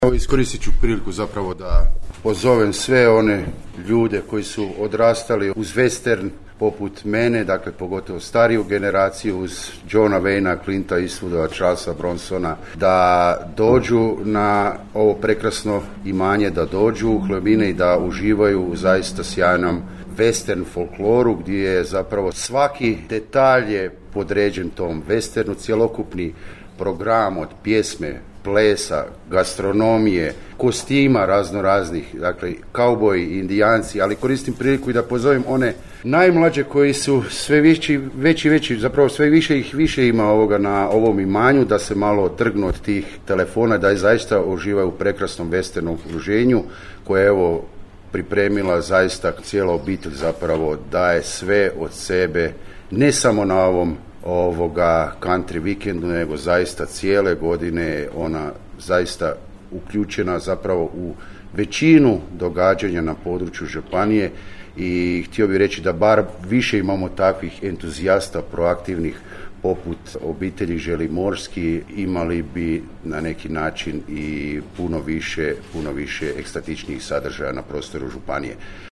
Evo, iskoristit ću priliku zapravo da pozovem sve one ljude koji su odrastali uz western poput mene, dakle pogotovo stariju generaciju, uz Johna Wayna, Clinta Eastwooda, Charlesa Bronsona, da dođu na ovo prekrasno imanje, da dođu u Hlebine i da uživaju u zaista sjajnom western folkloru gdje je zapravo svaki detalj je podređen tom westernu, cjelokupni program od pjesme, plesa, gastronomije, kostima raznoraznih, dakle kauboji, indijanci, ali koristim priliku i da pozovem one najmlađe koji su sve veći, zapravo sve više ima ovoga na ovom imanju, da se malo trgnu od tih telefona, da je zaista uživaju u prekrasnom westernom okruženju koje evo pripremila zaista cijela obitelj, zapravo daje sve od sebe, ne samo na ovom country vikendu, nego zaista cijele godine ona zaista uključena zapravo u većinu događanja na području županije i htio bih reći da bar više imamo takvih entuzijasta proaktivnih poput obitelji Želimorski, imali bi na neki način i puno više ekstatičnijih sadržaja na prostoru županije.